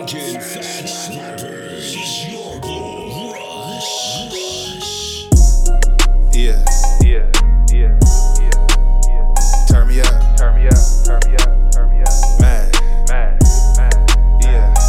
Funkin' Fat Slappers, Yorgle Rush. Yeah. Turn me up. Man. Yeah.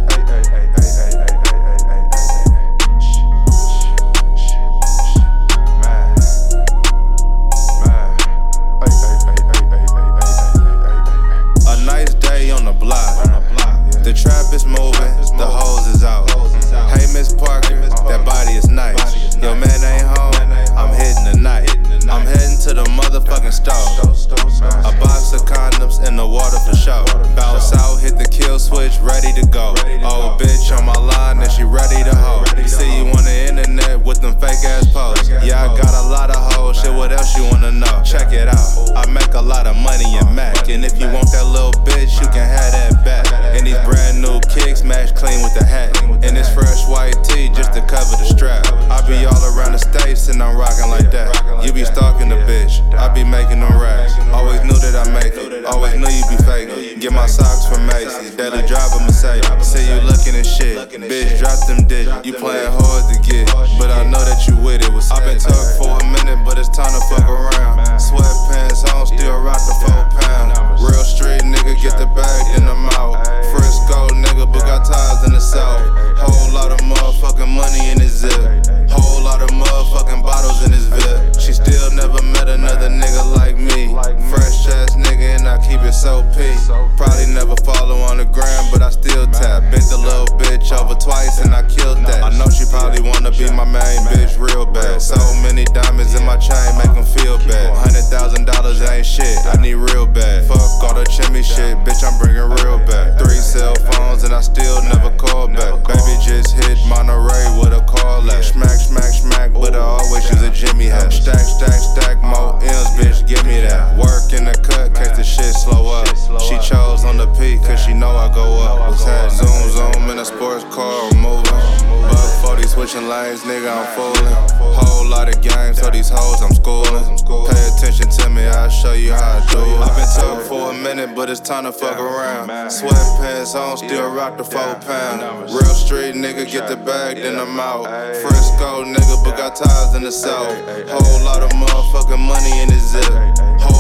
A nice day on the block. The trap is moving, the hose is out. Hey, Miss Parker, that body is nice. Your man ain't home, I'm hitting the night. I'm heading to the motherfucking store. A box of condoms in the water for show. Bounce out, hit the kill switch, ready to go. Old bitch on my line, and she ready to hoe. See you on the internet with them fake ass posts. Yeah, I got a lot of hoes, shit, what else you wanna know? Check it out, I make a lot of money in Mac. And if you want that little bitch, you can have that back. And these brand new kicks match clean with the hat. And this fresh white tee just to cover the strap. I be all around the States and I'm rocking like that. You be stalking the bitch, I be making them racks. Always knew that I make it, always knew you be fake. Get my socks from Macy's, daily driver Mercedes. See you looking at shit, bitch drop them digits. You playing hard to get, but I know that you with it. I've been tucked for a minute, but it's time to fuck around. Sweatpants on, still rock the 4 pound. Real street nigga, get the bag, then I'm out. Frisco nigga, but got ties in the south. Whole lot of motherfucking money in his zip. Whole lot of motherfucking bottles in his VIP. She still never met another nigga like me. Fresh ass nigga and I keep it so P. Probably never follow on the gram, but I still tap. Bent the little bitch over twice and I killed that. I know she probably wanna be my main bitch real bad. So many diamonds in my chain make them feel bad. $100,000 ain't shit, I need real bad. Fuck all the chimney shit, bitch, I'm bringing real back. 3 cell phones and I still never call back. Baby just hit Monterey with a call at. Smack, but I always use a Jimmy hat. Stack, more M's, bitch, give me that. Work in the cut, case the shit slow up. She chose on the P, cause she know I go up. Was had zoom in a sports car, moving. Buck 40 switching lanes, nigga, I'm fooling. Whole lot of games, so these hoes I'm schooling. Pay attention to me, I'll show you how I do it. I've been tucked for a minute, but it's time to fuck around. Sweatpants on, still rock the 4 pound. Real street nigga, get the bag, then I'm out. Frisco nigga, but got ties in the south. Whole lot of motherfucking money in his zip. Whole